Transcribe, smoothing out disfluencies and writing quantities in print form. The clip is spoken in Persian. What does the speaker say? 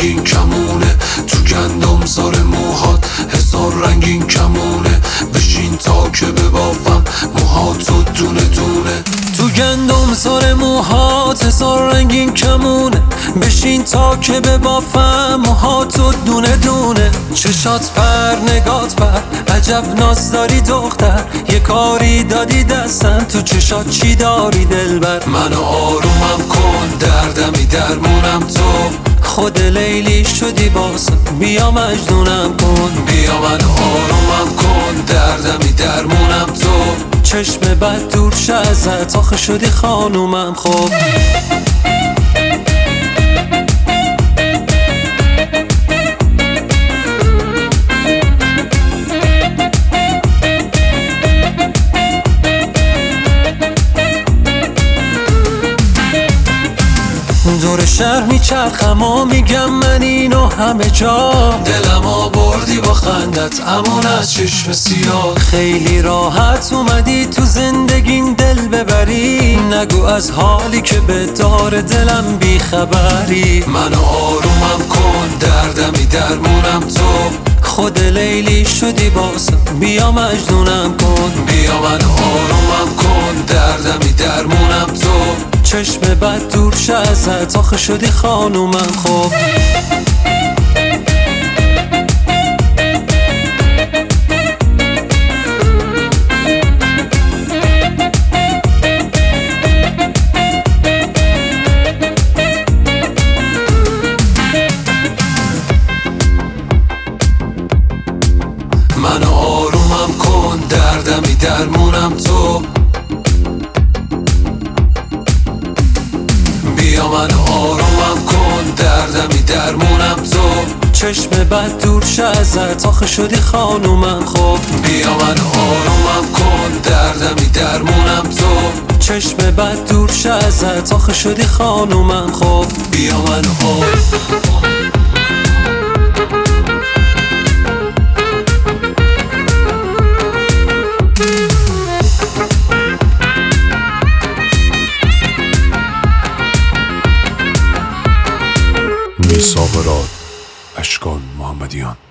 رنگین کمونه، تو گندم زار موهات هزار رنگین کمونه. بشین تا که ببافم موهاتو دونه دونه. تو گندم زار موهات هزار رنگین کمونه، بشین تا که ببافم موهاتو دونه دونه. چشات پر نگات پر عجب ناز داری دختر، یه کاری دادی دستن تو چشات چی داری دلبر. منو آرومم کن دردمی درمونم تو، خود لیلی شدی باسم بیا مجنونم کن. بیا منو آرومم کن دردمی درمونم تو، چشم بد دور شه ازت آخه شدی خانومم. خب دور شهر میچرخم و میگم من اینو همه جا، دلم آوردی با خندت امون از چشم سیاه. خیلی راحت اومدی تو زندگیم دل ببری، نگو از حالی که به دار دلم بیخبری. منو آرومم کن دردمی درمونم تو، خود لیلی شدی باسم بیا مجنونم کن. بیا منو آرومم کن دردمی درمونم تو، چشم بد دور شه ازت آخه شدی خانومم. خب منو آرومم کن دردمی درمونم تو، بیا منو آرومم کن دردمی درمونم تو، چشم بد دور شه ازت آخه شدی خانومم. خب بیا منو آرومم کن دردمی درمونم تو، چشم بد دور شه ازت آخه شدی خانومم. خب بیا منو میثاق راد، اشکان محمدیان.